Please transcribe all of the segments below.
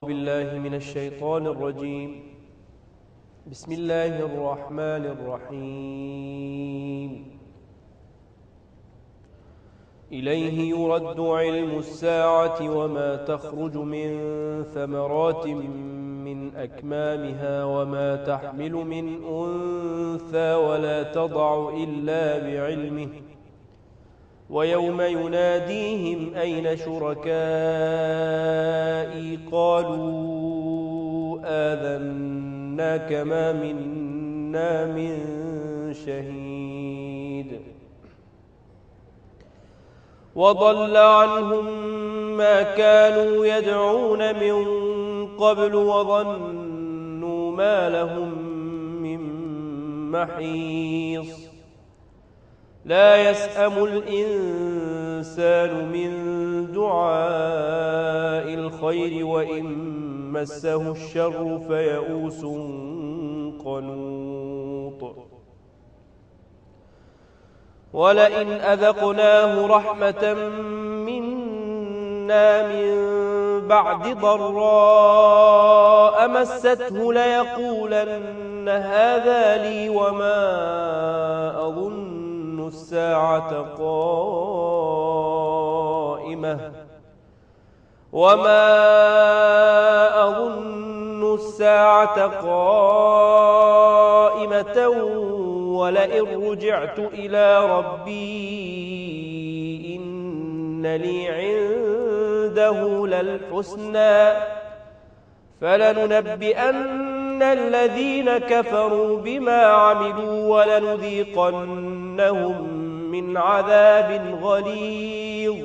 بالله من الشيطان الرجيم. بسم الله الرحمن الرحيم. إليه يرد علم الساعة وما تخرج من ثمرات من أكمامها وما تحمل من أنثى ولا تضع إلا بعلمه ويوم يناديهم أين شركائي قالوا آذناك ما منا من شهيد وضل عنهم ما كانوا يدعون من قبل وظنوا ما لهم من محيص لا يسأم الإنسان من دعاء الخير وإن مسه الشر فيئوس قنوط ولئن أذقناه رحمة منا من بعد ضراء مسته ليقولن هذا لي وما أظن الساعة قائمة ولئن رجعت إلى ربي إن لي عنده للحسنى فلننبئن الذين كفروا بما عملوا ولنذيقنهم من عذاب غليظ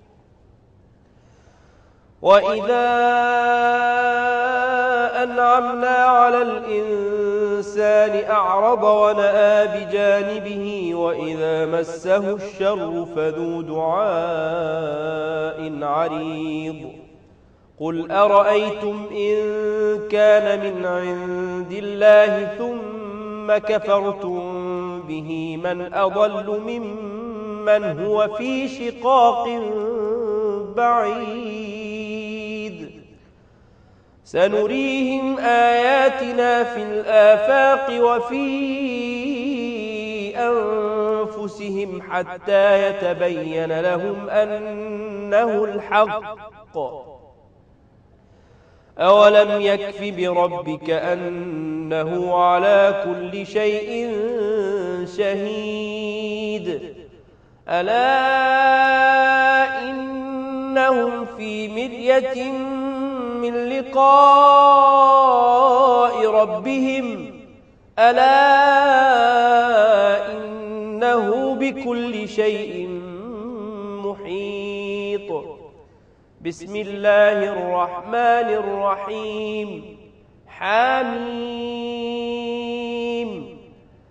وإذا أنعمنا على الإنسان أعرض ونأى بجانبه وإذا مسه الشر فذو دعاء عريض قل أرأيتم إن كان من عند الله ثم كفرتم به من أضل ممن هو في شقاق بعيد سنريهم آياتنا في الآفاق وفي أنفسهم حتى يتبين لهم أنه الحق أولم يكف بربك أنه على كل شيء شهيد ألا إنهم في مرية من لقاء ربهم ألا إنه بكل شيء محيط بسم الله الرحمن الرحيم حميم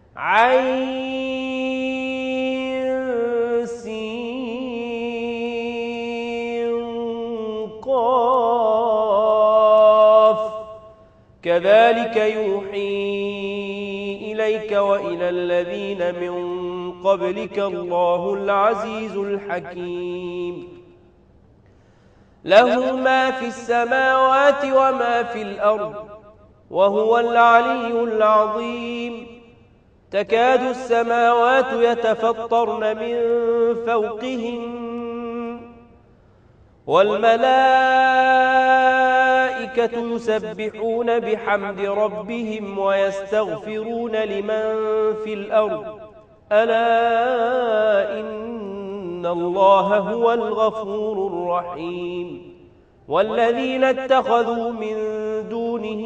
عين سين قاف كذلك يوحي إليك وإلى الذين من قبلك الله العزيز الحكيم له ما في السماوات وما في الأرض وهو العلي العظيم تكاد السماوات يتفطرن من فوقهن والملائكة يسبحون بحمد ربهم ويستغفرون لمن في الأرض ألا إن الله هو الغفور الرحيم والذين اتخذوا من دونه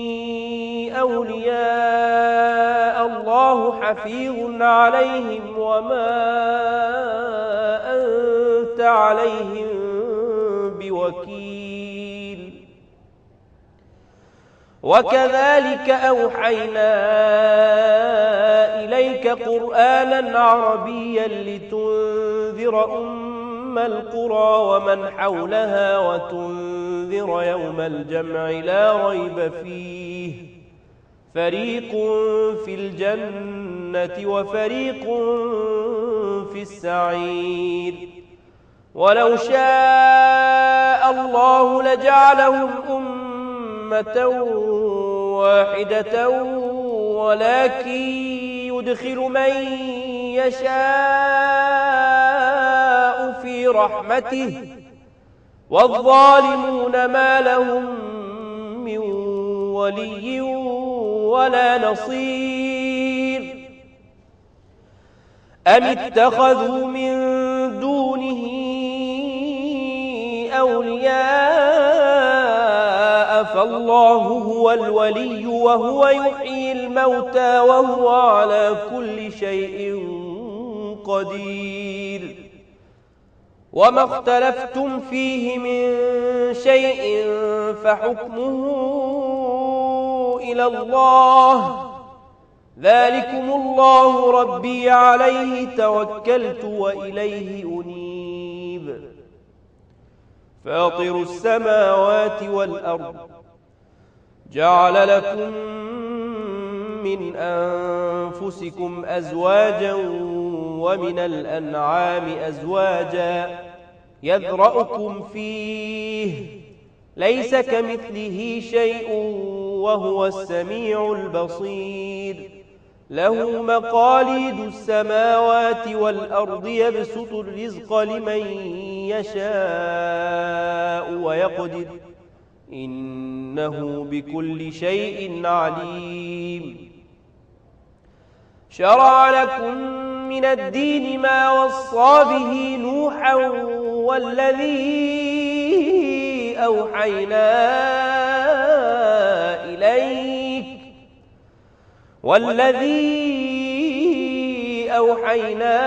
أولياء الله حفيظ عليهم وما أنت عليهم بوكيل وكذلك أوحينا إليك قرآنا عربيا لتنذر أم القرى ومن حولها وتنذر يوم الجمع لا ريب فيه فريق في الجنة وفريق في السعير ولو شاء الله لجعلهم أمة أمة واحدة ولكن يدخل من يشاء في رحمته والظالمون ما لهم من ولي ولا نصير أم اتخذوا من دونه أولياء فالله هو الولي وهو يحيي الموتى وهو على كل شيء قدير وما اختلفتم فيه من شيء فحكمه إلى الله ذلكم الله ربي عليه توكلت وإليه أنيب فاطر السماوات والأرض جعل لكم من أنفسكم أزواجا ومن الأنعام أزواجا يذرأكم فيه ليس كمثله شيء وهو السميع البصير له مقاليد السماوات والأرض يبسط الرزق لمن يشاء ويقدر إنه بكل شيء عليم شرع لكم من الدين ما وصى به نوحا والذي أوحينا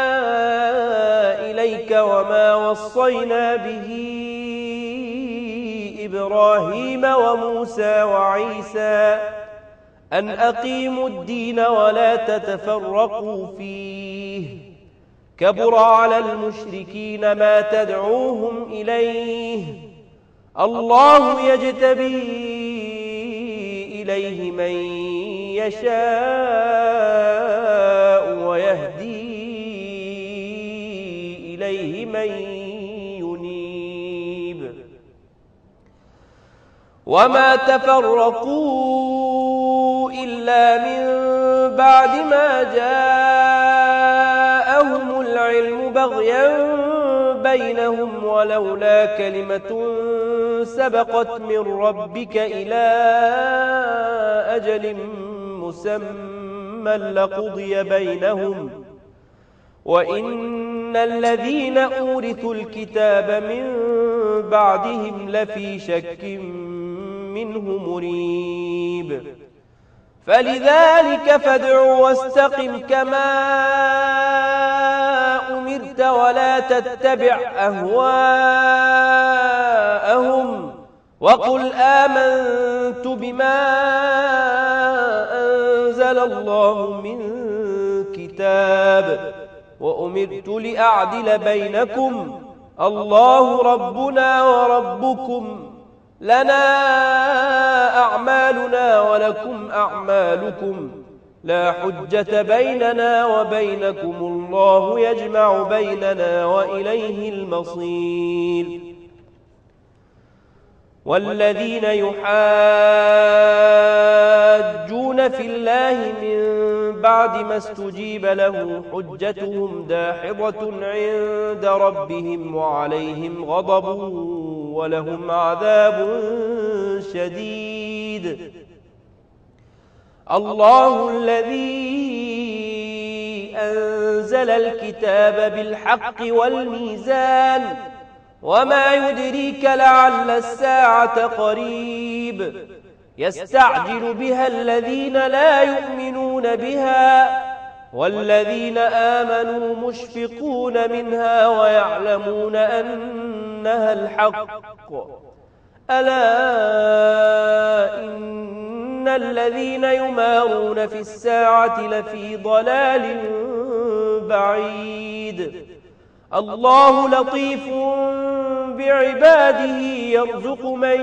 إليك وما وصينا به إبراهيم وموسى وعيسى أن أقيموا الدين ولا تتفرقوا فيه كبر على المشركين ما تدعوهم إليه الله يجتبي إليه من يشاء ويهدي إليه من ينيب وما تفرقوا إلا من بعد ما جاءهم العلم بغيا بينهم ولولا كلمة سبقت من ربك إلى أجل مسمى لقضي بينهم وإن الذين أورثوا الكتاب من بعدهم لفي شك منه مريب فلذلك فادع واستقم كما أمرت ولا تتبع أهواءهم وقل آمنت بما أنزل الله من كتاب وأمرت لأعدل بينكم الله ربنا وربكم لنا أعمالنا ولكم أعمالكم لا حجة بيننا وبينكم الله يجمع بيننا وإليه المصير والذين يحاجون في الله من بعد ما استجيب له حجتهم داحضة عند ربهم وعليهم غضب ولهم عذاب شديد الله الذي أنزل الكتاب بالحق والميزان وما يدريك لعل الساعة قريب يستعجل بها الذين لا يؤمنون بها والذين آمنوا مشفقون منها ويعلمون أنها الحق ألا إن الذين يمارون في الساعة لفي ضلال بعيد الله لطيف بعباده يرزق من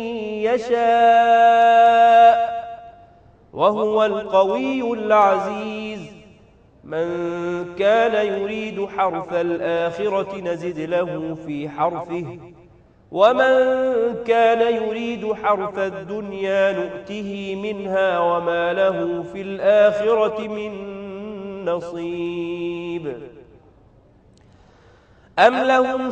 يشاء وهو القوي العزيز من كان يريد حرث الآخرة نزد له في حرثه ومن كان يريد حرث الدنيا نؤته منها وما له في الآخرة من نصيب أم لهم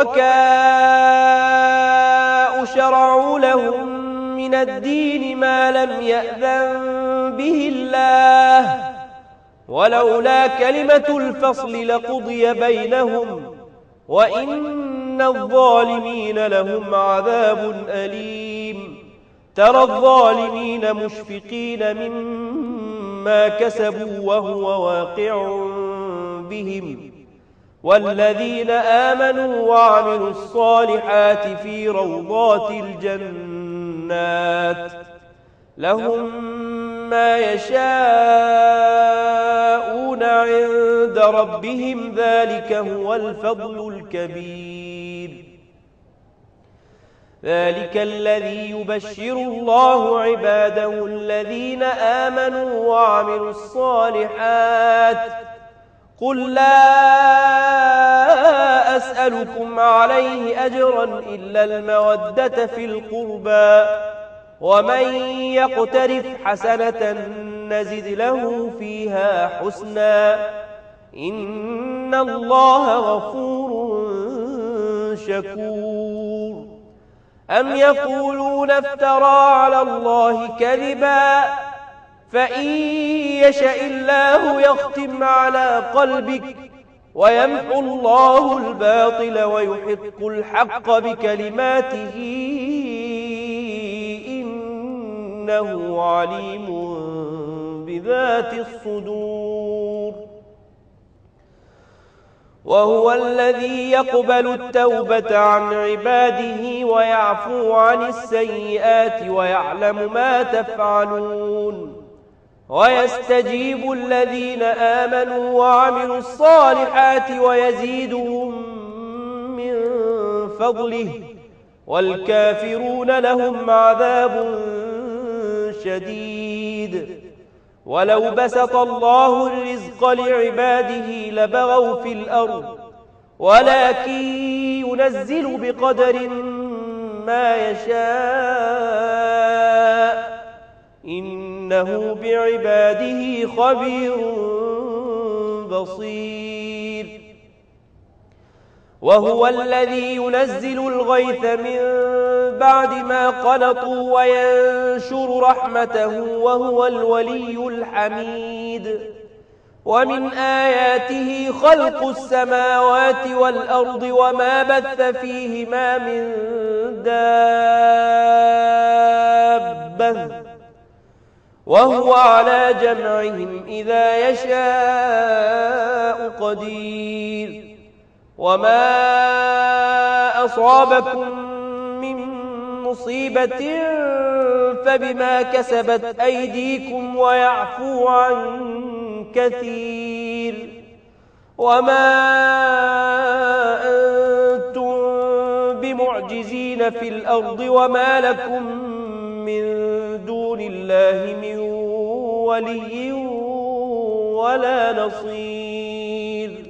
شركاء شرعوا لهم من الدين ما لم يأذن به الله ولولا كلمة الفصل لقضي بينهم وإن الظالمين لهم عذاب أليم ترى الظالمين مشفقين مما كسبوا وهو واقع بهم والذين آمنوا وعملوا الصالحات في روضات الجنات لهم ما يشاءون عند ربهم ذلك هو الفضل الكبير ذلك الذي يبشر الله عباده الذين آمنوا وعملوا الصالحات قل لا أسألكم عليه أجرا إلا المودة في القربى ومن يقترف حسنة نزد له فيها حسنا إن الله غفور شكور أم يقولون افترى على الله كذبا فإن يشأ الله يختم على قلبك ويمحو الله الباطل ويحق الحق بكلماته إنه عليم بذات الصدور وهو الذي يقبل التوبة عن عباده ويعفو عن السيئات ويعلم ما تفعلون ويستجيب الذين آمنوا وعملوا الصالحات ويزيدهم من فضله والكافرون لهم عذاب شديد ولو بسط الله الرزق لعباده لبغوا في الأرض ولكن ينزل بقدر ما يشاء إنه بعباده خبير بصير وهو الذي ينزل الغيث من بعد ما قنطوا وينشر رحمته وهو الولي الحميد ومن آياته خلق السماوات والأرض وما بث فيهما من دابة وهو على جمعهم إذا يشاء قدير وما أصابكم من مصيبة فبما كسبت أيديكم ويعفو عن كثير وما أنتم بمعجزين في الأرض وما لكم من دون الله من ولي ولا نصير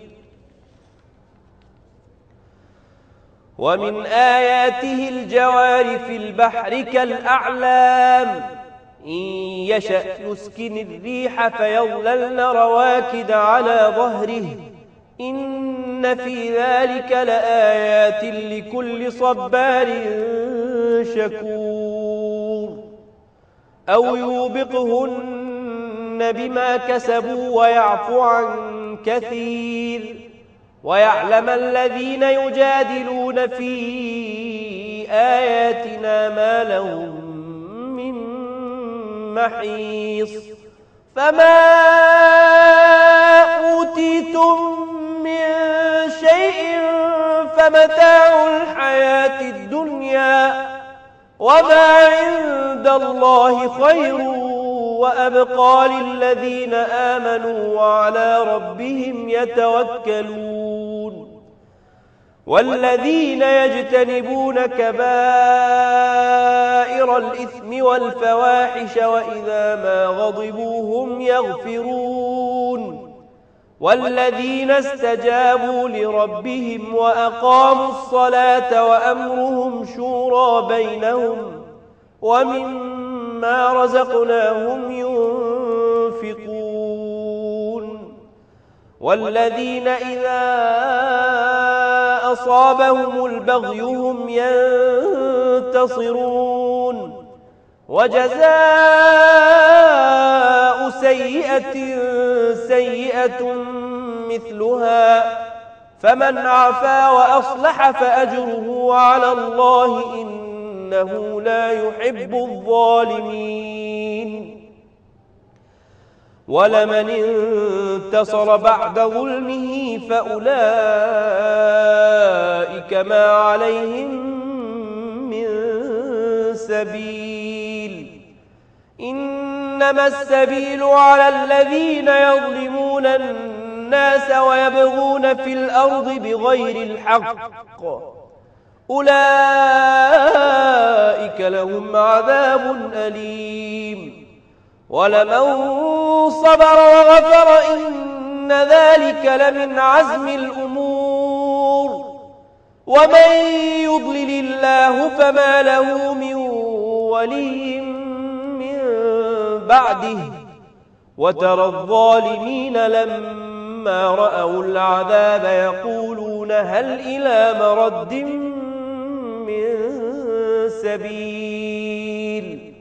ومن آياته الجوار في البحر كالأعلام إن يشأ يسكن الريح فيظللن رواكد على ظهره إن في ذلك لآيات لكل صبار شكور أو يوبقهن بما كسبوا ويعفو عن كثير ويعلم الذين يجادلون في آياتنا ما لهم من محيص فما أوتيتم من شيء فمتاع الحياة الدنيا وما عند الله خير وأبقى للذين آمنوا وعلى ربهم يتوكلون والذين يجتنبون كبائر الإثم والفواحش وإذا ما غضبوا هم يغفرون والذين استجابوا لربهم وأقاموا الصلاة وأمرهم شورى بينهم ومما رزقناهم ينفقون والذين إذا أصابهم البغي هم ينتصرون وجزاء سيئة سيئة مثلها فمن عفا وأصلح فأجره على الله إنه لا يحب الظالمين ولمن انتصر بعد ظلمه فأولئك ما عليهم من سبيل إنما السبيل على الذين يظلمون الناس ويبغون في الأرض بغير الحق أولئك لهم عذاب أليم ولمن صبر وغفر إن ذلك لمن عزم الأمور ومن يضلل الله فما له من ولي من بعده وترى الظالمين لما رأوا العذاب يقولون هل إلى مرد من سبيل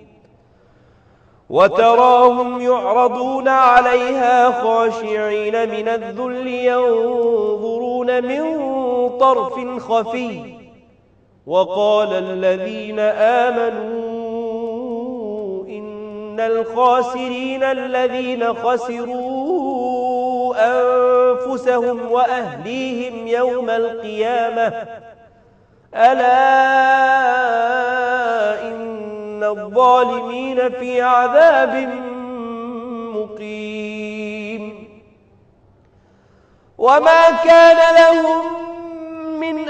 وتراهم يعرضون عليها خاشعين من الذل ينظرون من طرف خفي وقال الذين آمنوا إن الخاسرين الذين خسروا أنفسهم وأهليهم يوم القيامة ألا إن الظالمين في عذاب مقيم وما كان لهم من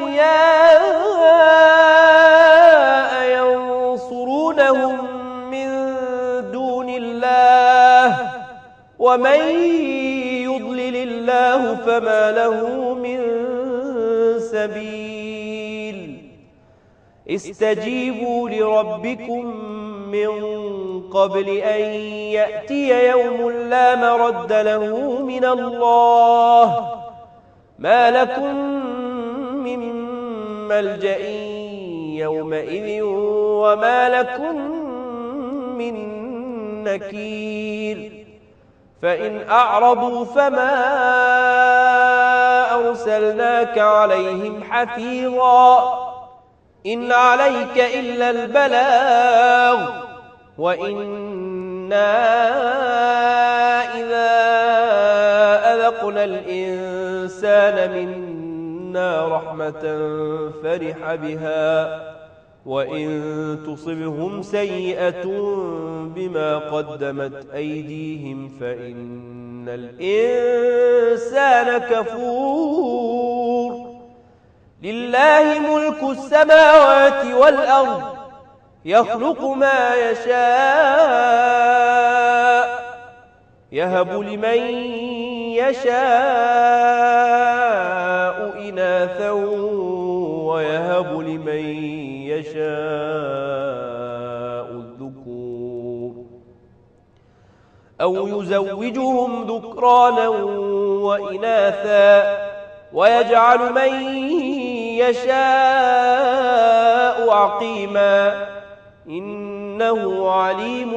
أولياء ينصرونهم من دون الله ومن يضلل الله فما له من سبيل استجيبوا لربكم من قبل أن يأتي يوم لا مرد له من الله ما لكم من ملجأ يومئذ وما لكم من نكير فإن أعرضوا فما أرسلناك عليهم حفيظا إن عليك إلا البلاغ وإنا إذا أذقنا الإنسان منا رحمة فرح بها وإن تصبهم سيئة بما قدمت أيديهم فإن الإنسان كفور لله ملك السماوات والأرض يخلق ما يشاء يهب لمن يشاء إناثا ويهب لمن يشاء الذكور أو يزوجهم ذكرانا وإناثا ويجعل من يشاء عقيما إنه عليم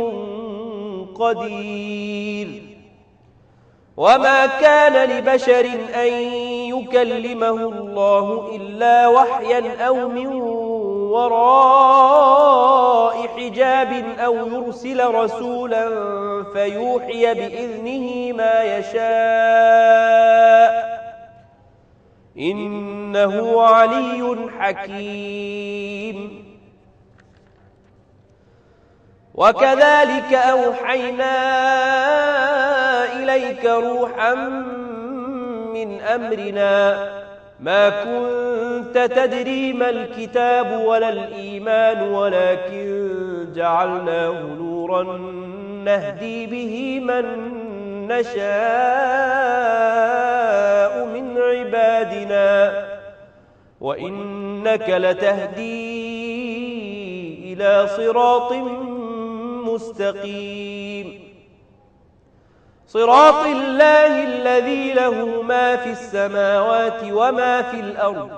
قدير وما كان لبشر أن يكلمه الله إلا وحيا أو من وراء حجاب أو يرسل رسولا فيوحي بإذنه ما يشاء إنه علي حكيم وكذلك أوحينا إليك روحا من أمرنا ما كنت تدري ما الكتاب ولا الإيمان ولكن جعلناه نورا نهدي به من نشاء من عبادنا وإنك لتهدي إلى صراط مستقيم صراط الله الذي له ما في السماوات وما في الأرض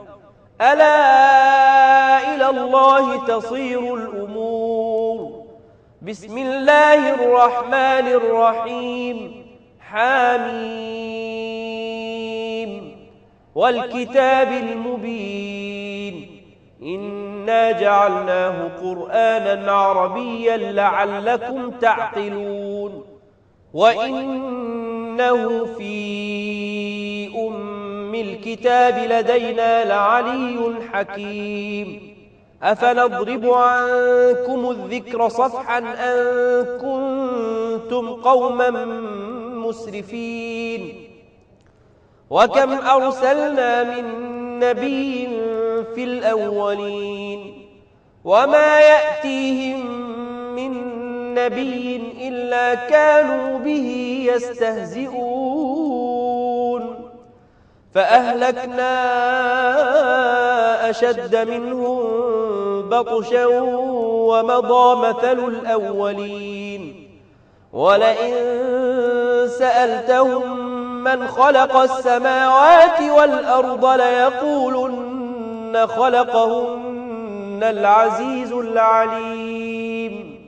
ألا إلى الله تصير الأمور بسم الله الرحمن الرحيم حميم والكتاب المبين إنا جعلناه قرآنا عربيا لعلكم تعقلون وإنه في أم الكتاب لدينا لعلي حكيم أفنضرب عنكم الذكر صفحا أن كنتم قوما مسرفين وكم أرسلنا من نبي في الأولين وما يأتيهم من نبي إلا كانوا به يستهزئون فأهلكنا أشد منهم بطشا ومضى مثل الأولين ولئن سألتهم من خلق السماوات والأرض ليقولن خلقهن العزيز العليم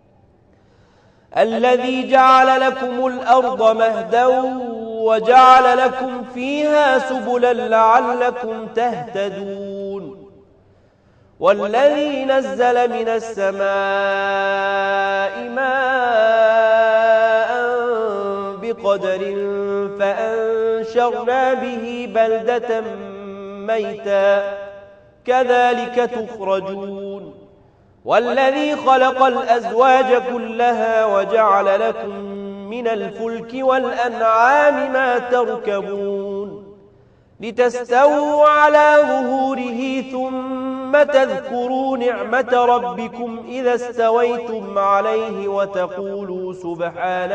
الذي جعل لكم الأرض مهدا وجعل لكم فيها سبلا لعلكم تهتدون والذي نزل من السماء ماء بقدر فأنشرنا به بلدة ميتا كذلك تخرجون والذي خلق الأزواج كلها وجعل لكم من الفلك والأنعام ما تركبون لتستووا على ظهوره ثم تذكروا نعمة ربكم إذا استويتم عليه وتقولوا سبحان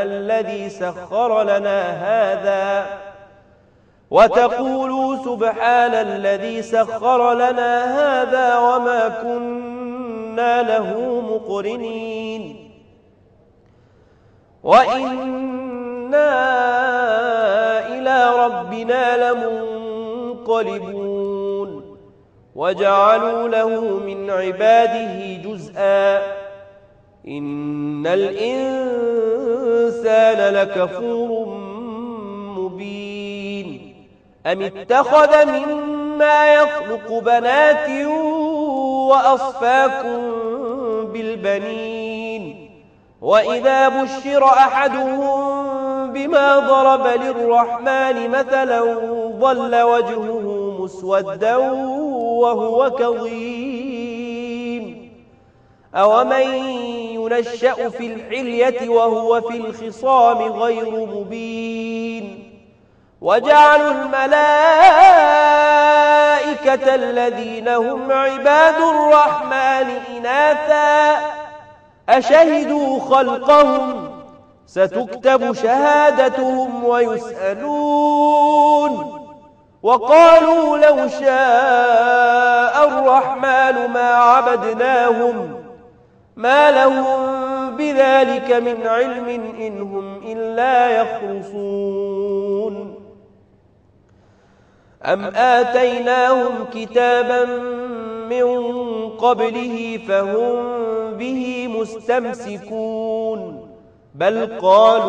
الذي سخر لنا هذا وما كنا له مقرنين وإنا إلى ربنا لمنقلبون وجعلوا له من عباده جزءا إن الإنسان لكفور مبين أم اتخذ مما يخلق بنات وأصفاكم بالبنين وإذا بشر أحدهم بما ضرب للرحمن مثلا ظل وجهه مسودا وهو كظيم أومن ينشأ في الحلية وهو في الخصام غير مبين وجعلوا الملائكة الذين هم عباد الرحمن إناثا أشهدوا خلقهم ستكتب شهادتهم ويسألون وقالوا لو شاء الرحمن ما عبدناهم ما لهم بذلك من علم إن هم إلا يخرصون أم آتيناهم كتابا من قبله فهم به مستمسكون بل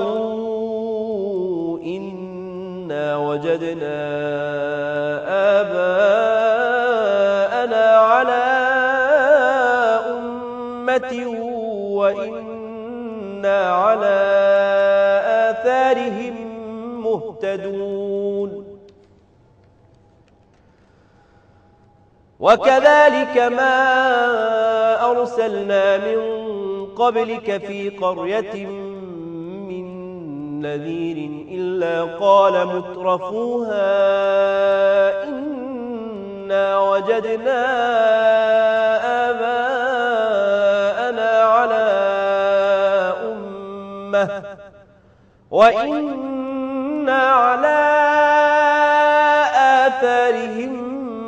قالوا إنا وجدنا آباءنا على أمة وإنا على آثارهم مهتدون وكذلك ما أرسلنا من قبلك في قرية من نذير إلا قال مترفوها إنا وجدنا آباءنا على أمة وإنا إنا على آثارهم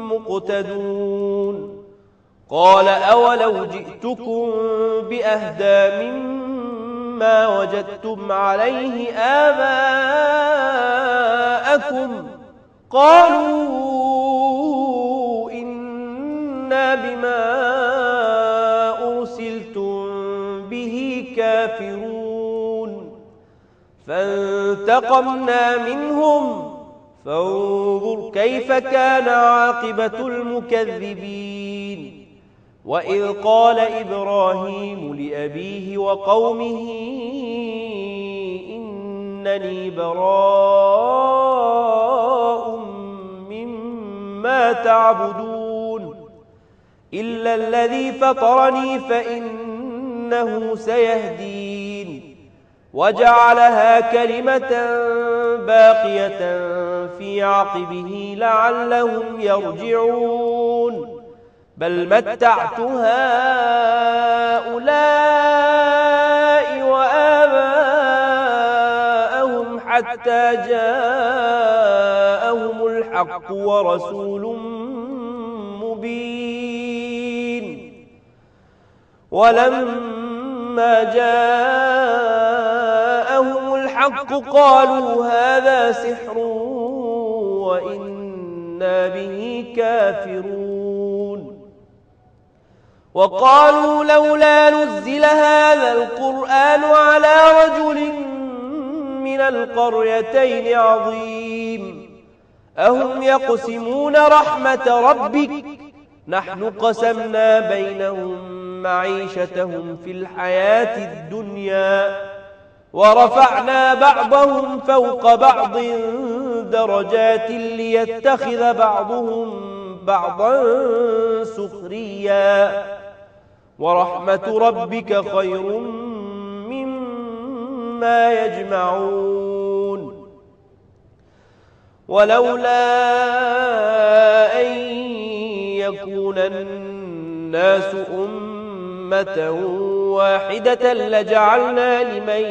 مقتدون قال أولو جئتكم بأهدى مما وجدتم عليه آباءكم قالوا إنا بما أرسلتم به كافرون فانتقمنا منهم فانظر كيف كان عاقبة المكذبين وإذ قال إبراهيم لأبيه وقومه إنني براء مما تعبدون إلا الذي فطرني فإنه سيهدين وجعلها كلمة باقية في عقبه لعلهم يرجعون بل متعت هؤلاء وآباءهم حتى جاءهم الحق ورسول مبين ولما جاءهم الحق قالوا هذا سحر وإنا به كافرون وقالوا لولا نزل هذا القرآن على رجل من القريتين عظيم أهم يقسمون رحمة ربك نحن قسمنا بينهم معيشتهم في الحياة الدنيا ورفعنا بعضهم فوق بعض درجات ليتخذ بعضهم بعضا سخريا ورحمة ربك خير مما يجمعون ولولا أن يكون الناس أمة واحدة لجعلنا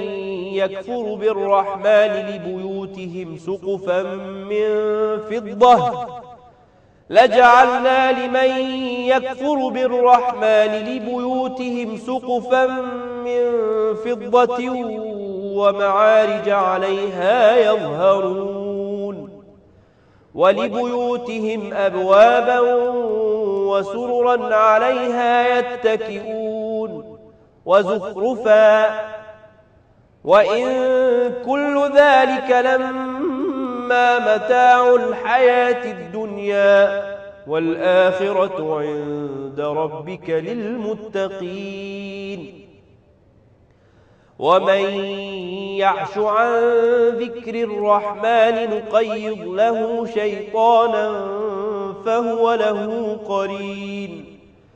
لمن يكفر بالرحمن لبيوتهم سقفا من فضة ومعارج عليها يظهرون ولبيوتهم أبوابا وسررا عليها يتكئون وزخرفا وإن كل ذلك لما متاع الحياة الدنيا والآخرة عند ربك للمتقين ومن يعش عن ذكر الرحمن نقيض له شيطانا فهو له قرين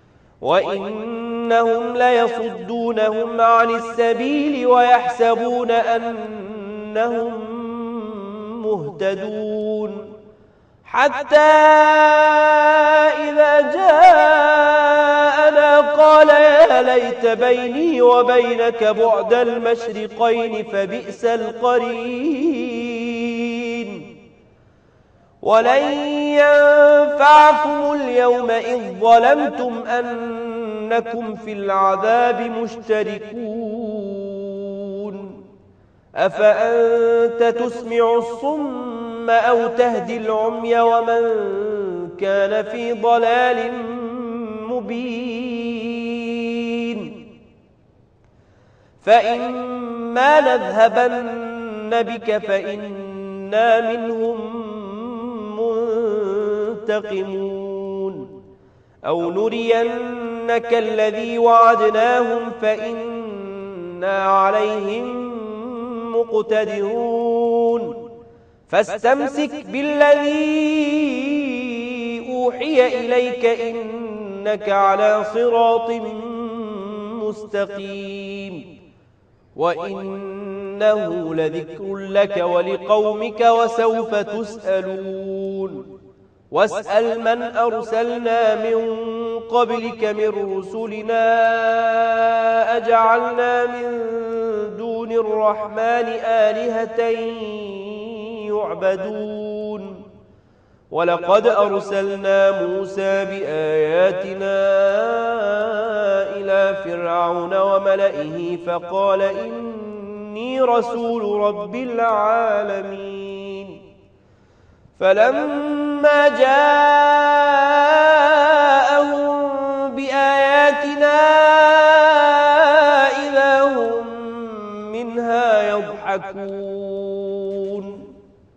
وإنهم ليصدونهم عن السبيل ويحسبون أنهم مهتدون حتى إذا جاءنا قال يا ليت بيني وبينك بعد المشرقين فبئس القرين ولن ينفعكم اليوم إذ ظلمتم أنكم في العذاب مشتركون أفأنت تسمع الصم أو تهدي العمي ومن كان في ضلال مبين فإما نذهبن بك فإنا منهم منتقمون أو نرينك الذي وعدناهم فإنا عليهم مقتدرون فاستمسك بالذي أوحي إليك إنك على صراط مستقيم وإنه لذكر لك ولقومك وسوف تسألون واسأل من أرسلنا من قبلك من رسلنا أجعلنا من دون الرحمن آلهة يعبدون ولقد أرسلنا موسى بآياتنا إلى فرعون وملئه فقال إني رسول رب العالمين فلما جاءهم بآياتنا إذا هم منها يضحكون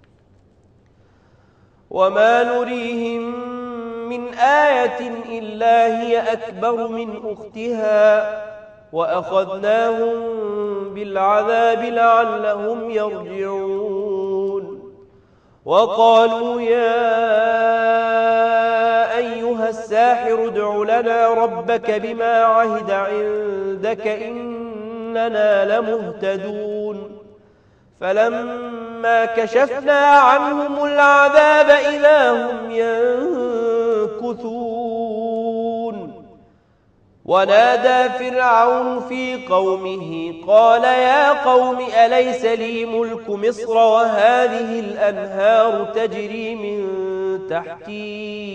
وما نريهم من آية إلا هي أكبر من أختها وأخذناهم بالعذاب لعلهم يرجعون وقالوا يا أيها الساحر ادع لنا ربك بما عهد عندك إننا لمهتدون فلما كشفنا عنهم العذاب إذا هم ينكثون ونادى فرعون في قومه قال يا قوم أليس لي ملك مصر وهذه الأنهار تجري من تحتي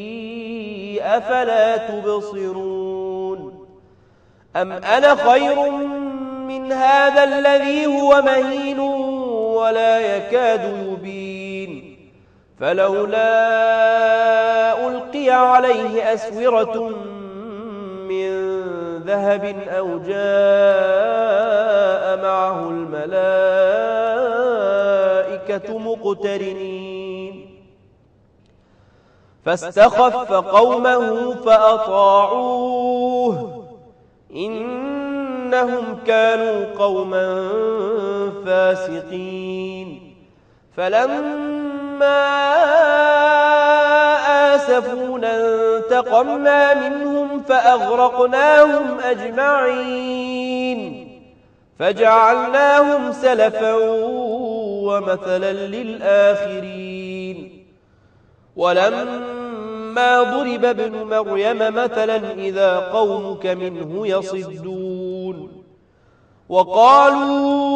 أفلا تبصرون أم أنا خير من هذا الذي هو مهين ولا يكاد يبين فلولا ألقي عليه أسورة من ذهب أو جاء معه الملائكة مقترنين فاستخف قومه فأطاعوه إنهم كانوا قوما فاسقين فلما آسفونا انتقمنا منهم فأغرقناهم أجمعين فجعلناهم سلفا ومثلا للآخرين ولما ضرب ابن مريم مثلا إذا قومك منه يصدون وقالوا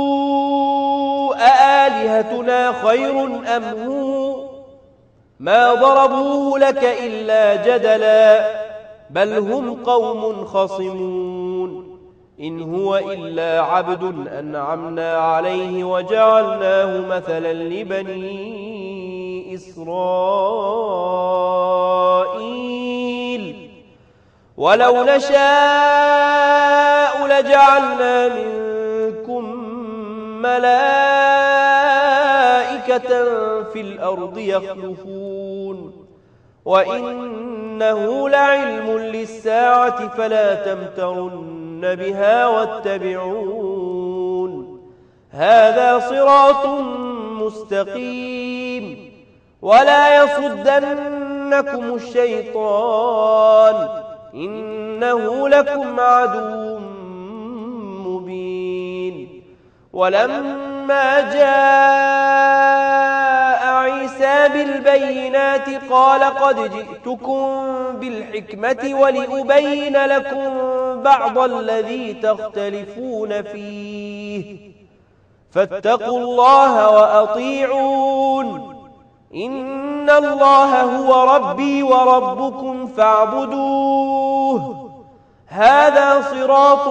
أآلهتنا خير أم هو ما ضربوه لك إلا جدلا بل هم قوم خصمون إن هو إلا عبد أنعمنا عليه وجعلناه مثلا لبني إسرائيل ولو نشاء لجعلنا منكم ملائكة في الأرض يخلفون وإنه لعلم للساعة فلا تمترن بها واتبعون هذا صراط مستقيم ولا يصدنكم الشيطان إنه لكم عدو مبين ولما جاء عيسى بالبينات قال قد جئتكم بالحكمة ولأبين لكم بعض الذي تختلفون فيه فاتقوا الله وأطيعون إن الله هو ربي وربكم فاعبدوه هذا صراط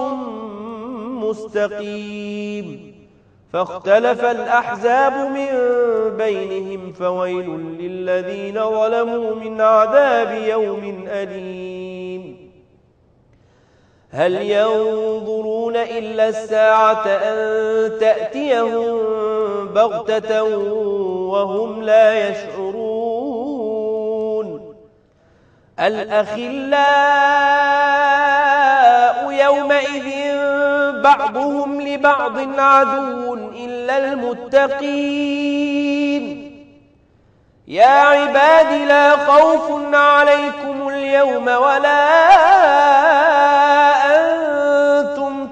مستقيم فاختلف الأحزاب من بينهم فويل للذين ظلموا من عذاب يوم أليم هل ينظرون إلا الساعة أن تأتيهم بغتة وهم لا يشعرون الأخلاء يومئذ بعضهم لبعض عدو إلا المتقين يا عباد لا خوف عليكم اليوم ولا أنتم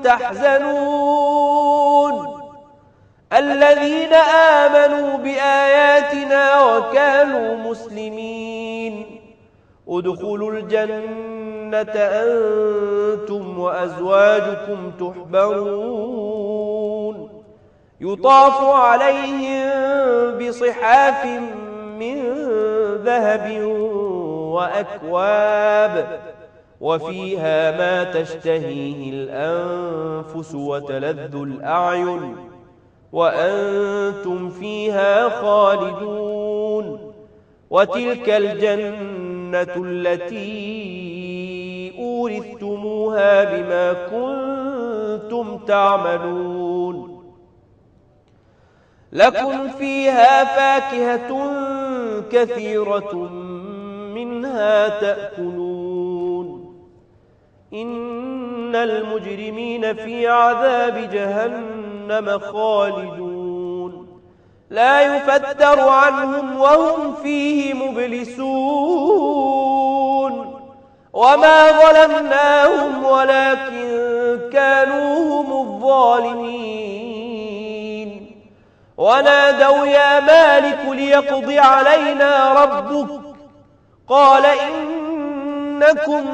تحزنون الذين آمنوا بآياتنا وكانوا مسلمين ادخلوا الجنة أنتم وأزواجكم تحبرون يطاف عليهم بصحاف من ذهب وأكواب وفيها ما تشتهيه الأنفس وتلذ الأعين وأنتم فيها خالدون وتلك الجنة التي أورثتموها بما كنتم تعملون لكم فيها فاكهة كثيرة منها تأكلون إن المجرمين في عذاب جهنم خالدون لا يفتر عنهم وهم فيه مبلسون وما ظلمناهم ولكن كانوا هم الظالمين ونادوا يا مالك ليقض علينا ربك قال إنكم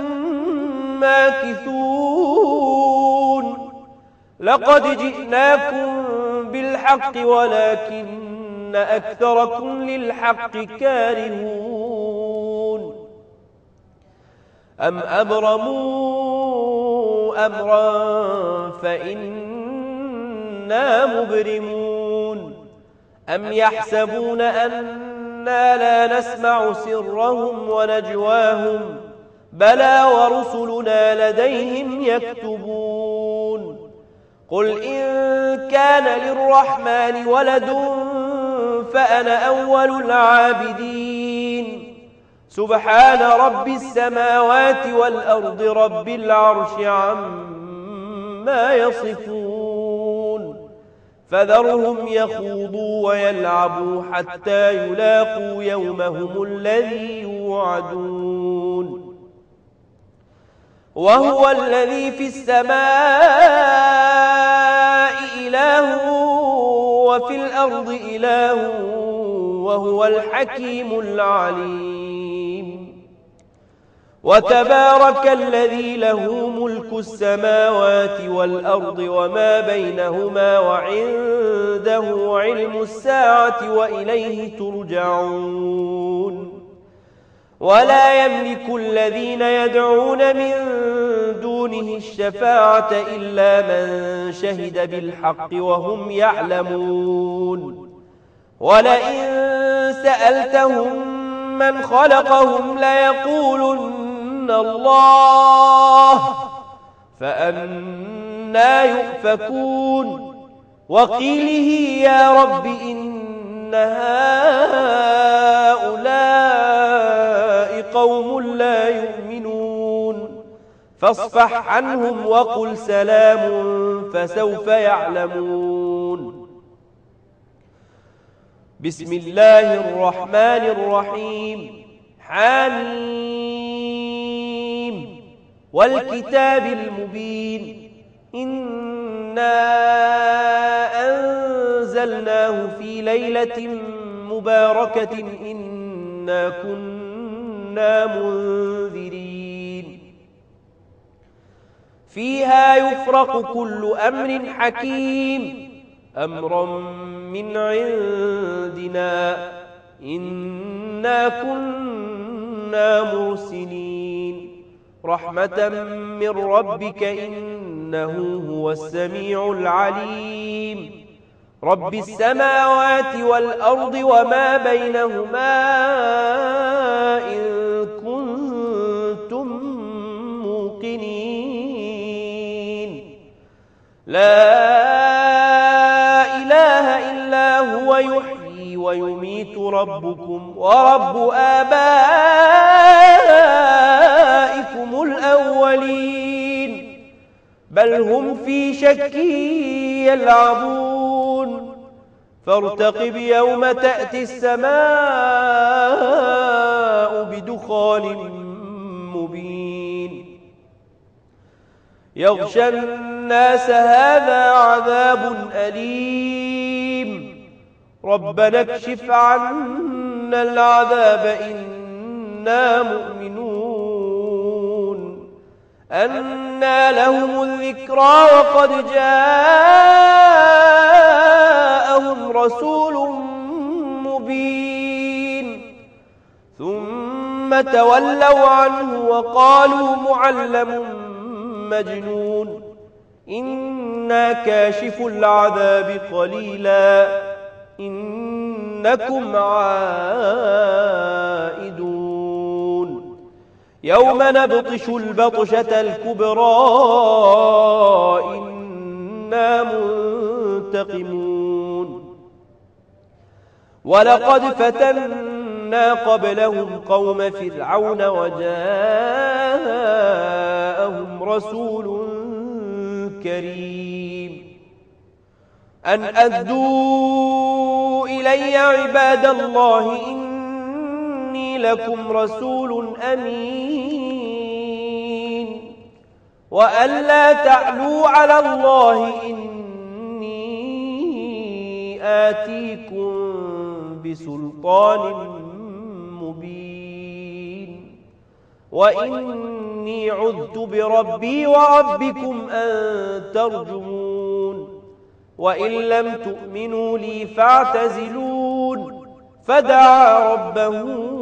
ماكثون لقد جئناكم بالحق ولكن أكثركم للحق كارهون أم أبرموا أمرا فإنا مبرمون أم يحسبون أنا لا نسمع سرهم ونجواهم بلى ورسلنا لديهم يكتبون قل إن كان للرحمن ولد فأنا أول العابدين سبحان رب السماوات والأرض رب العرش عما يصفون فذرهم يخوضوا ويلعبوا حتى يلاقوا يومهم الذي يوعدون وهو الذي في السماء إله وفي الأرض إله وهو الحكيم العليم وتبارك الذي له ملك السماوات والأرض وما بينهما وعنده علم الساعة وإليه ترجعون ولا يملك الذين يدعون من دونه الشفاعة إلا من شهد بالحق وهم يعلمون ولئن سألتهم من خلقهم ليقولن الله فأنى يؤفكون وقيله يا رب إن هؤلاء قوم لا يؤمنون فاصفح عنهم وقل سلام فسوف يعلمون بسم الله الرحمن الرحيم حميم والكتاب المبين إنا أنزلناه في ليلة مباركة إنا كنا منذرين فيها يفرق كل أمر حكيم أمرا من عندنا إنا كنا مرسلين رحمة من ربك إنه هو السميع العليم رب السماوات والأرض وما بينهما إن كنتم موقنين لا إله إلا هو يحيي ويميت ربكم ورب آبائكم الأولين بل هم في شك يلعبون فارتقب يوم تأتي السماء بدخان مبين يغشى الناس هذا عذاب أليم ربنا اكشف عنا العذاب إنا مؤمنون أنى لهم الذكرى وقد جاءهم رسول مبين ثم تولوا عنه وقالوا معلم مجنون إنا كاشف العذاب قليلا إنكم عائدون يوم نبطش البطشة الكبرى إنا منتقمون ولقد فتنا قبلهم قوم فرعون وجاءهم رسول كريم أن أدوا إلي عباد الله إني لكم رسول أمين وأن لا تعلوا على الله إني آتيكم بسلطان مبين وإني عذت بربي وربكم أن ترجمون وإن لم تؤمنوا لي فاعتزلون فدعا ربه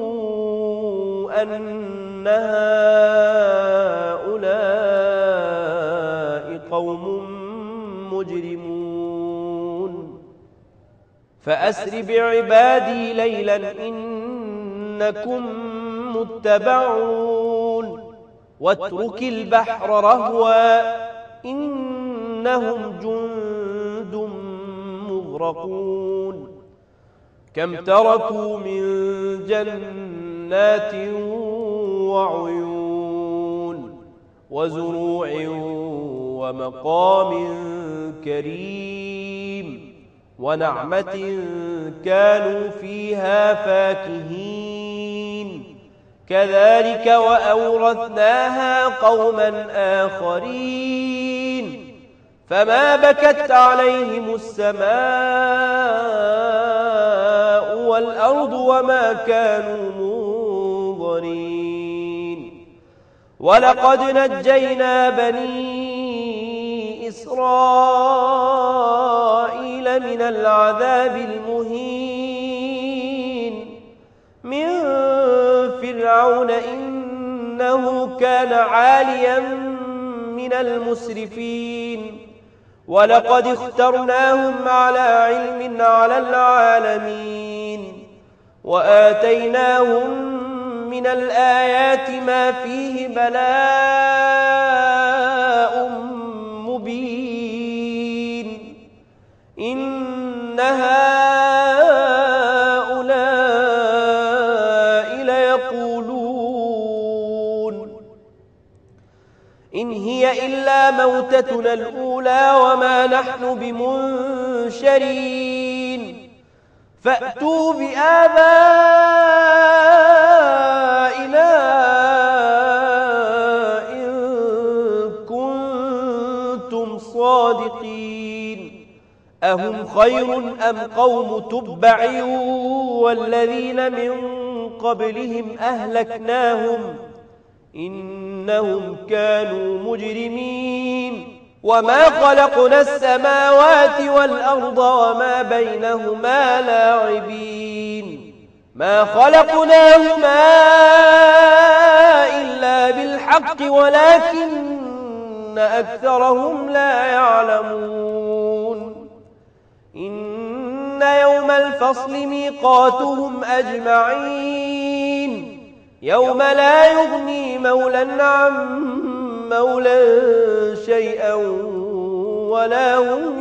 أن هؤلاء قوم مجرمون فأسر بعبادي ليلا إنكم متبعون واترك البحر رهوا إنهم جند مغرقون كم تركوا من جنات وعيون وزروع ومقام كريم ونعمة كانوا فيها فاكهين كذلك وأورثناها قوما آخرين فما بكت عليهم السماء والأرض وما كانوا منظرين ولقد نجينا بني إسرائيل من العذاب المهين من فرعون إنه كان عاليا من المسرفين ولقد اخترناهم على علم على العالمين وآتيناهم من الآيات ما فيه بلاء مبين إن هؤلاء ليقولون إن هي إلا موتتنا الأولى وما نحن بمنشرين فأتوا بآبائنا إن كنتم صادقين أهم خير أم قوم تبع والذين من قبلهم أهلكناهم إنهم كانوا مجرمين وما خلقنا السماوات والأرض وما بينهما لاعبين ما خلقناهما إلا بالحق ولكن أكثرهم لا يعلمون إن يوم الفصل ميقاتهم أجمعين يوم لا يغني مولى عن مولى شيئا ولا هم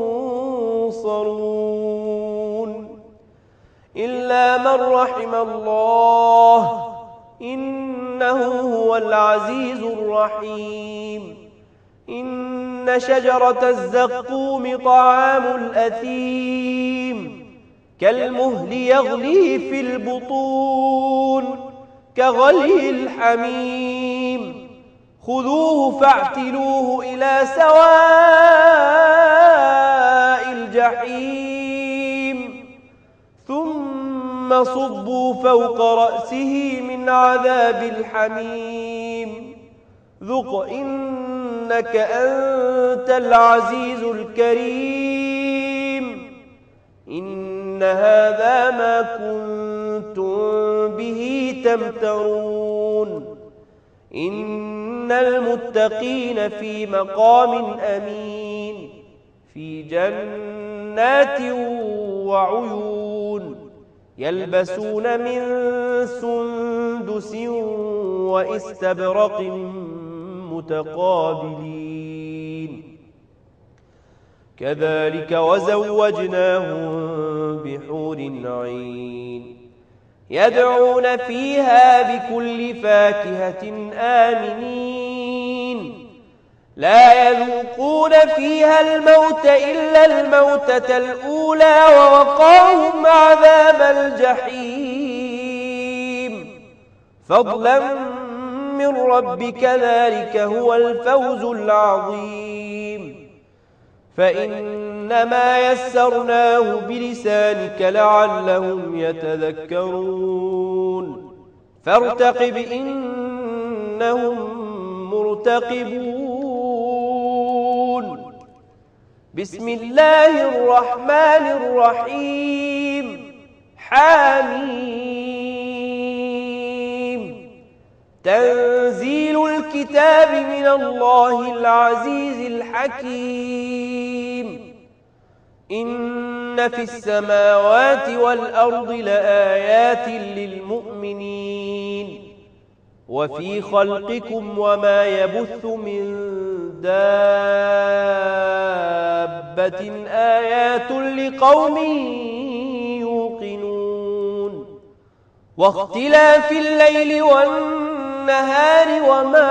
ينصرون إلا من رحم الله إنه هو العزيز الرحيم إن شجرة الزقوم طعام الأثيم كالمهل يغلي في البطون كغلي الحميم خذوه فاعتلوه إلى سواء الجحيم ثم صبوا فوق رأسه من عذاب الحميم ذق إنك أنت العزيز الكريم إن إن هذا ما كنتم به تمترون إن المتقين في مقام أمين في جنات وعيون يلبسون من سندس واستبرق متقابلين كذلك وزوجناهم بحور عين يدعون فيها بكل فاكهة آمنين لا يذوقون فيها الموت إلا الموتة الأولى ووقاهم عذاب الجحيم فضلا من ربك ذلك هو الفوز العظيم فإنما يسرناه بلسانك لعلهم يتذكرون فارتقب إنهم مرتقبون بسم الله الرحمن الرحيم حميم تنزيل الكتاب من الله العزيز الحكيم إن في السماوات والأرض لآيات للمؤمنين وفي خلقكم وما يبث من دابة آيات لقوم يوقنون واختلاف الليل والنهار وما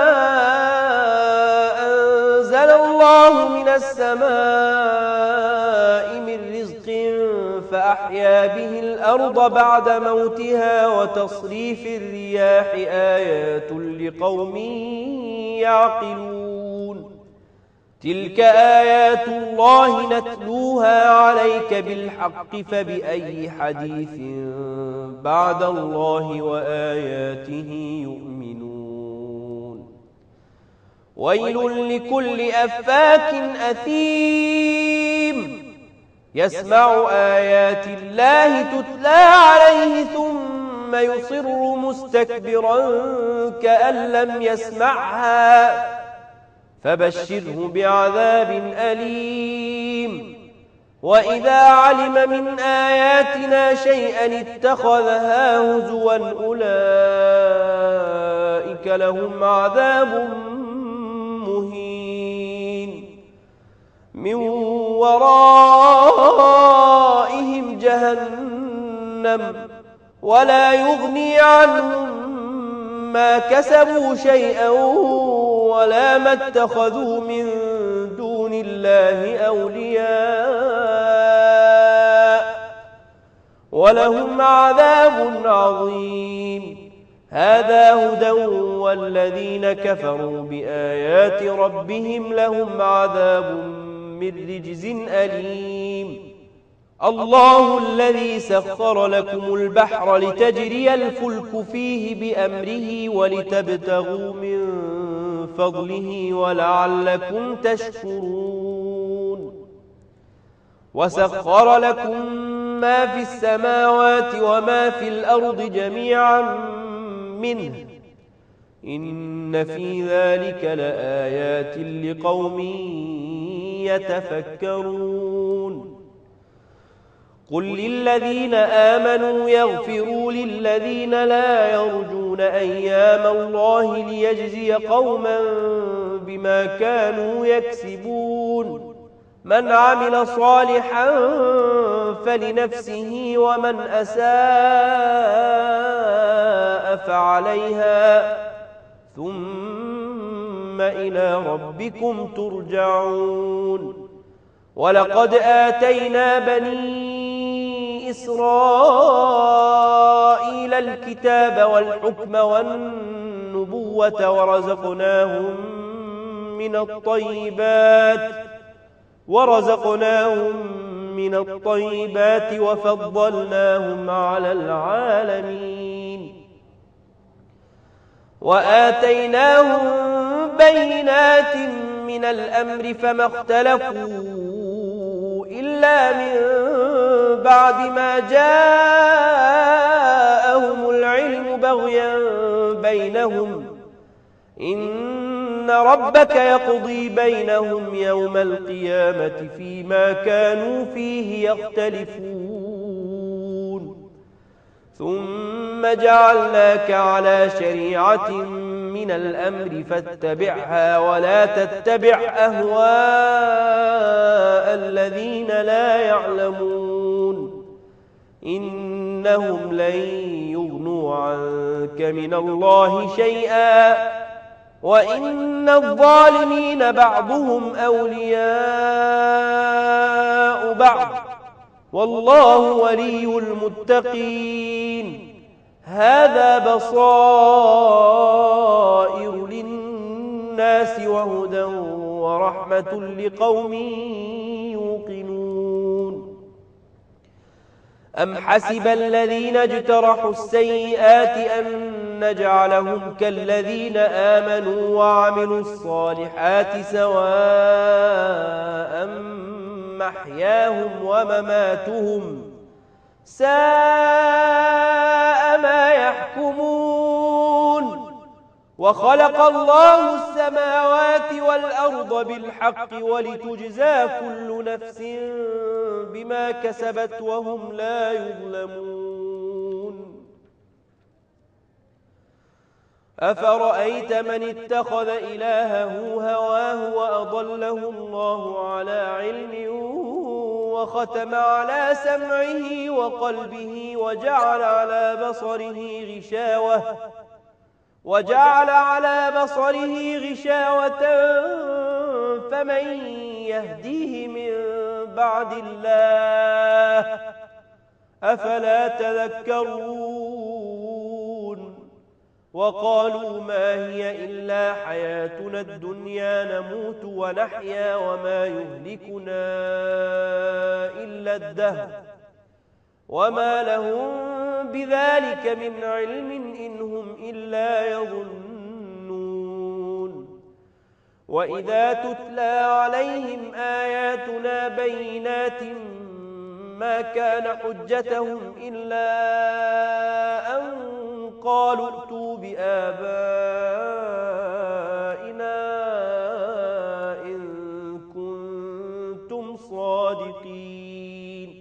أنزل الله من السماء من رزق فأحيا به الأرض بعد موتها وتصريف الرياح آيات لقوم يعقلون تلك آيات الله نتلوها عليك بالحق فبأي حديث بعد الله وآياته يؤمنون ويل لكل أفاك أثيم يسمع آيات الله تتلى عليه ثم يصر مستكبرا كأن لم يسمعها فبشره بعذاب أليم وإذا علم من آياتنا شيئا اتخذها هزوا أولئك لهم عذاب مهين من ورائهم جهنم ولا يغني عنهم ما كسبوا شيئا ولا ما اتخذوا من دون الله أولياء ولهم عذاب عظيم هذا هدى والذين كفروا بآيات ربهم لهم عذاب من رجز أليم الله الذي سخر لكم البحر لتجري الفلك فيه بأمره ولتبتغوا من فضله ولعلكم تشكرون وسخر لكم ما في السماوات وما في الأرض جميعا منه إن في ذلك لآيات لقوم يتفكرون قل للذين آمنوا يغفروا للذين لا يرجون أيام الله ليجزي قوما بما كانوا يكسبون من عمل صالحا فلنفسه ومن أساء فعليها ثم إلى ربكم ترجعون ولقد آتينا بني إسرائيل الكتاب والحكم والنبوة ورزقناهم من الطيبات وفضلناهم على العالمين وآتيناهم بينات من الأمر فما اختلفوا إلا من بعد ما جاءهم العلم بغيا بينهم إن ربك يقضي بينهم يوم القيامة فيما كانوا فيه يختلفون ثم جعلناك على شريعة من الأمر فاتبعها ولا تتبع أهواء الذين لا يعلمون إنهم لن يغنوا عنك من الله شيئا وإن الظالمين بعضهم أولياء بعض والله ولي المتقين هذا بصائر للناس وهدى ورحمة لقوم يوقنون أم حسب الذين اجترحوا السيئات أن نجعلهم كالذين آمنوا وعملوا الصالحات سواء محياهم ومماتهم ساء ما يحكمون وخلق الله السماوات والأرض بالحق ولتجزى كل نفس بما كسبت وهم لا يظلمون أفرأيت من اتخذ إلهه هواه وأضله الله على علم وختم على سمعه وقلبه وجعل على بصره غشاوة فمن يهديه من بعد الله أفلا تذكرون وقالوا ما هي إلا حياتنا الدنيا نموت ونحيا وما يهلكنا إلا الدهر وما لهم بذلك من علم إن هم إلا يظنون وإذا تتلى عليهم آياتنا بينات ما كان حجتهم إلا أن قالوا ائتوا بآبائنا إن كنتم صادقين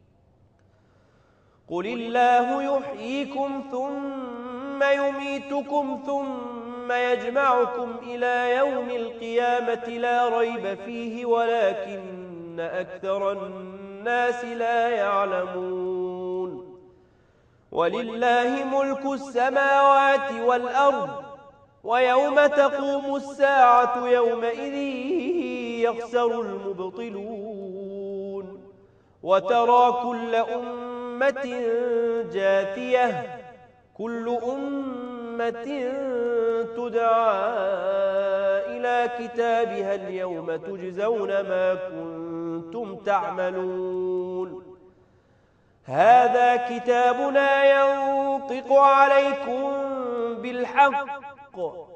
قل الله يحييكم ثم يميتكم ثم يجمعكم إلى يوم القيامة لا ريب فيه ولكن أكثر الناس لا يعلمون ولله ملك السماوات والأرض ويوم تقوم الساعة يومئذ يخسر المبطلون وترى كل أمة جاثية كل أمة تدعى إلى كتابها اليوم تجزون ما كنتم تعملون هذا كتابنا ينطق عليكم بالحق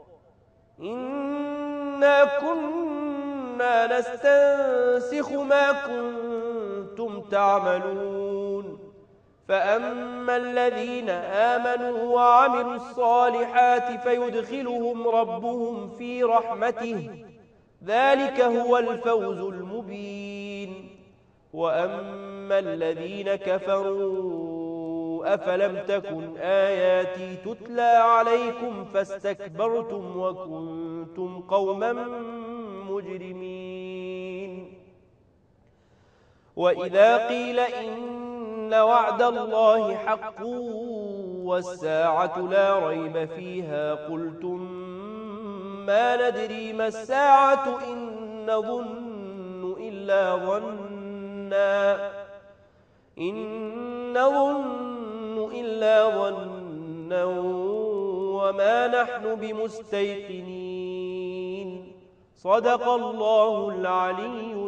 إنا كنا نستنسخ ما كنتم تعملون فأما الذين آمنوا وعملوا الصالحات فيدخلهم ربهم في رحمته ذلك هو الفوز المبين وأما الذين كفروا أفلم تكن آياتي تتلى عليكم فاستكبرتم وكنتم قوما مجرمين وإذا قيل إن وعد الله حق والساعة لا ريب فيها قلتم ما ندري ما الساعة إن نظن إلا ظنا وما نحن بمستيقنين صدق الله العلي